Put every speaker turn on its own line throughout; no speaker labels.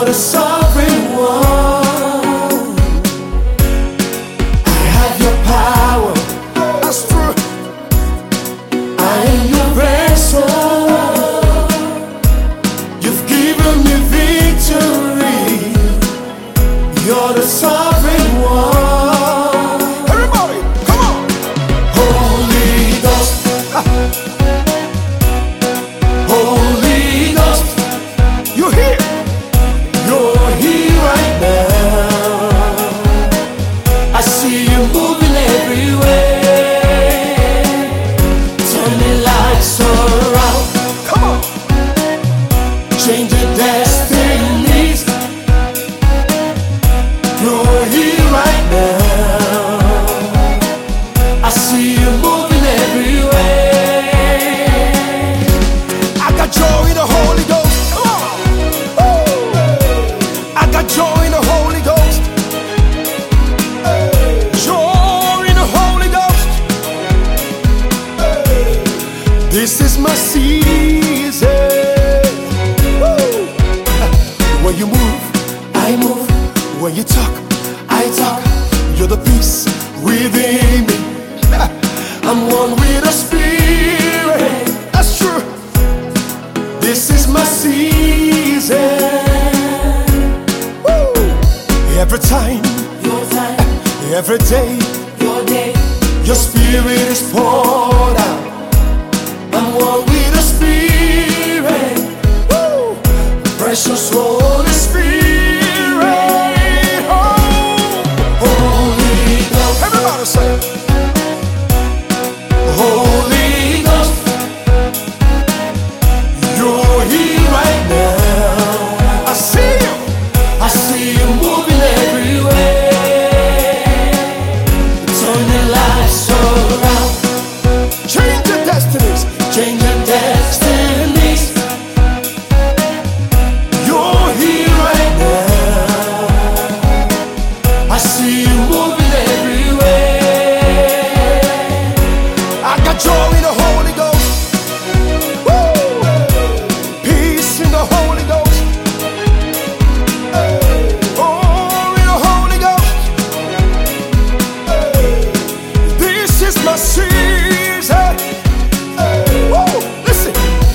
the sovereign one. I have your power. That's true. I am your vessel. You've given me victory. You're the sovereign one. Everybody, come on. Holy Ghost. Holy Ghost. You're here. You're here right now. I see you moving everywhere. Turning lights around. Come on. Changing destinies. You're here right now. I see you moving everywhere. I got joy in the Holy Ghost. Come on. Woo. I got joy in the Holy Ghost. Joy in the Holy Ghost. This is my season. Woo. When you move, I move. When you talk, I talk. You're the peace within me. I'm one with the Spirit. That's true. This is my season. Woo. Every time, your time. Every day, your day. Your Spirit is poured out. I'm one with the Spirit. Woo. Precious Holy Spirit. Holy Ghost. Everybody say it. Holy Ghost. You're here right now. I see you. I see you moving everywhere. Turning lives around. Changing destinies. Changing destinies. You're here right now. I see you moving everywhere. I got joy in the Holy Ghost. Woo! Peace in the Holy Ghost. Oh, in the Holy Ghost. This is my season. Woo! Listen.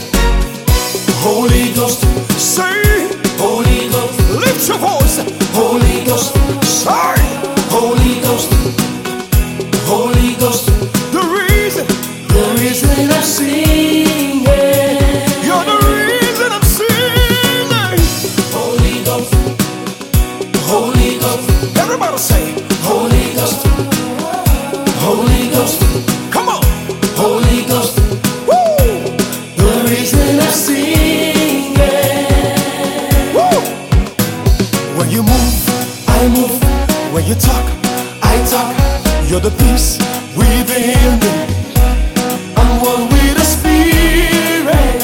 Holy Ghost. Say. Holy Ghost. Lift your voice. Holy Ghost. Say. Holy Ghost. Holy Ghost. The reason I'm singing. You're the reason I'm singing. Holy Ghost. Holy Ghost. Everybody say Holy Ghost. Holy Ghost. Come on. Holy Ghost. Woo. The reason I'm singing. Woo. When you move, I move. When you talk, I talk. You're the peace within me. I'm one with the Spirit.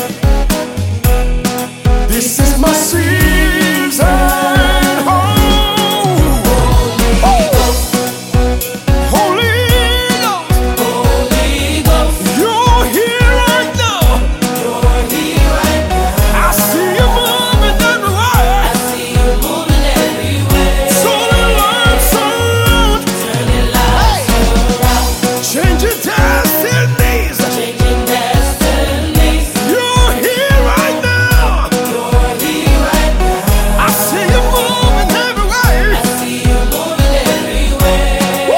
This is my season. Holy Ghost. Holy Ghost. Holy Ghost. You're here right now. You're here right now. I see you moving everywhere. I see you moving everywhere. Turning lives around. Turning lives around. Changing destinies. Changing destinies. You're here right now. You're here right now. I see you moving everywhere. I see you moving everywhere.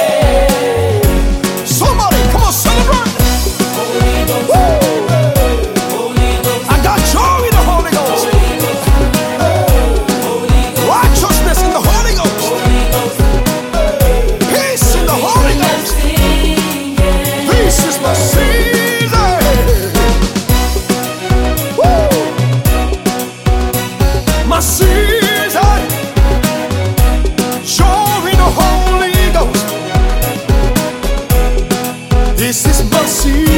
Woo. Somebody, come on, celebrate. Holy Ghost. Woo. Holy Ghost. I got joy in the Holy Ghost. Holy Ghost. Holy Ghost. Righteousness in the Holy Ghost. Holy Ghost. Peace in the Holy Ghost. This is my season. Woo. My season. Joy in the Holy Ghost. This is my season.